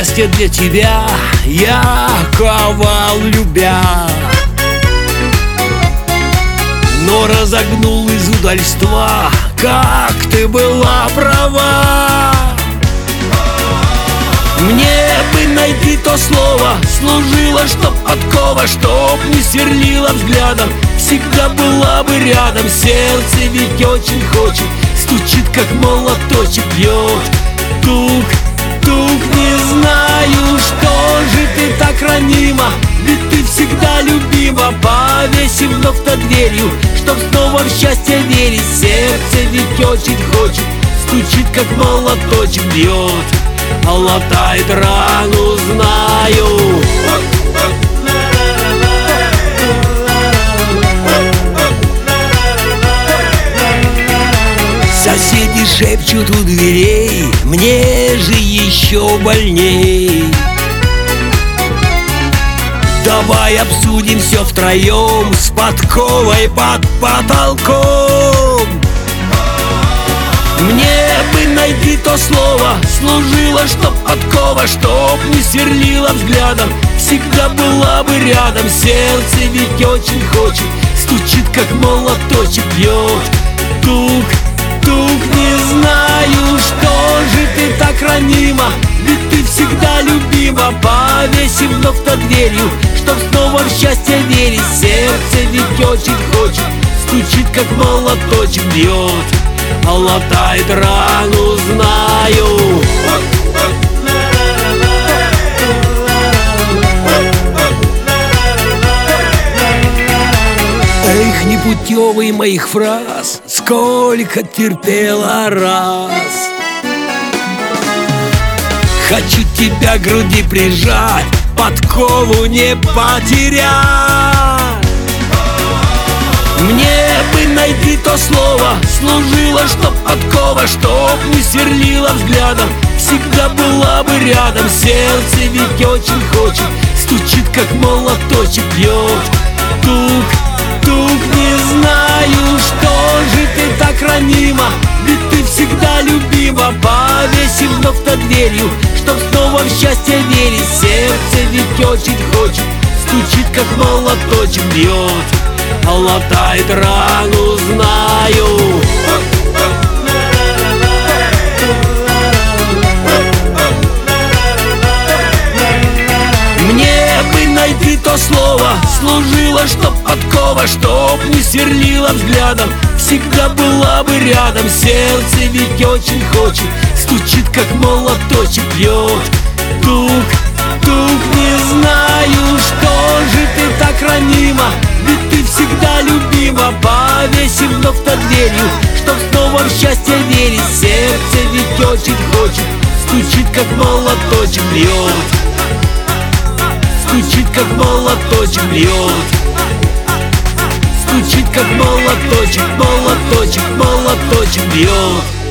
счастье для тебя я ковал, любя, но разогнул из удальства, как ты была права. Мне бы найти то слово, служила, чтоб подкова, чтоб не сверлила взглядом, всегда была бы рядом. Сердце ведь очень хочет, стучит как молоточек, бьет тук, тук. Не знаю, что же ты так ранима, ведь ты всегда любима. Повесив вновь над дверью, чтоб снова в счастье верить. Сердце ведь очень хочет, стучит как молоточек, бьет, латает рану, знаю. Соседи шепчут у дверей, мне же еще больней. Давай обсудим все втроем, с подковой под потолком. Мне бы найти то слово, служила, чтоб подкова, чтоб не сверлила взглядом, всегда была бы рядом. Сердце ведь очень хочет, стучит как молоточек, бьет тук, тук. Не знаю, что же ты так ранима, ведь ты всегда любима. Повесив вновь над дверью, чтоб снова в счастье верить. Сердце ведь очень хочет, стучит как молоточек, бьет, латает рану, знаю. Эх, непутевый моих фраз, сколько терпела раз. Хочу тебя к груди прижать, подкову не потерять. Мне бы найти то слово, служила, чтоб подкова, чтоб не сверлила взглядом, всегда была бы рядом. Сердце ведь очень хочет, стучит как молоточек, бьет тук, тук. Не знаю, что же ты так ранима, ведь ты всегда любима. Повесив вновь над дверью, чтоб снова в счастье верить. Сердце ведь очень хочет, стучит как молоточек, бьет, латает рану, знаю. Мне бы найти то слово, служила, чтоб подкова, чтоб не сверлила взглядом, всегда была бы рядом. Сердце ведь очень хочет, стучит как молоточек, бьет тук, тук. Не знаю, что же ты так ранима, ведь ты всегда любима. Повесив вновь над дверью, чтоб снова в счастье верить. Сердце ведь очень хочет, стучит как молоточек, бьет, стучит как молоточек, бьет, стучит как молоточек, молоточек, молоточек бьет.